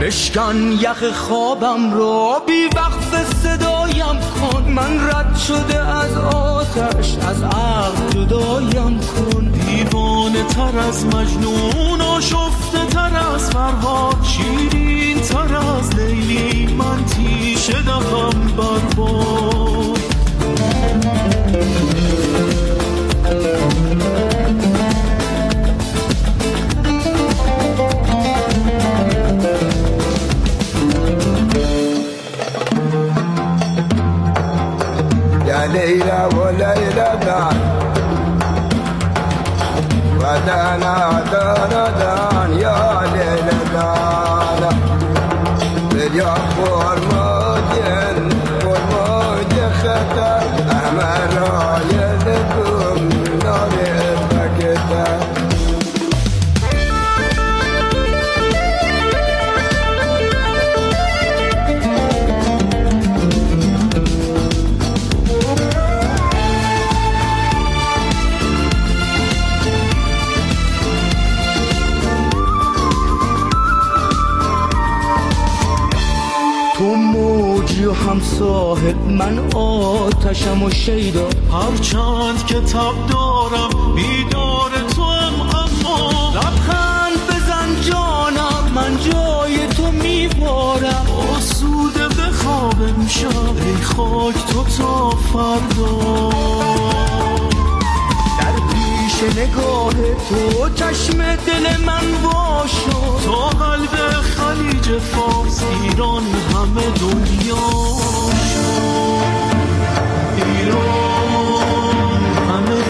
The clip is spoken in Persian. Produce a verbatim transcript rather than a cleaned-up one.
بشکن یخ خوابم رو، بی وقف صدایم کن. من رد شده از آتش، از عقل جدایم کن. دیوانه تر از مجنون، آشفته تر از فرهاد، شیرین تر از لیلی، من تیشه دهم بر باد. يا ليلى وليلى دان ودانا دانا دان يا ليلى دانا يا فرماجن فرماجن خطا أحمر يدكم نار البكتا. تو موجی و هم صاحب، من آتشم و شیدا. هر چند که تب دارم بیدار تو هم، اما لبخند بزن جانم، من جای تو میبارم. آسوده به خواب امشب، ای خاک تو تا فردا. در پیش نگاه تو چشم دل من واشو، تا قلب خلیج فارس ایران همه دنیا شد، ایران همه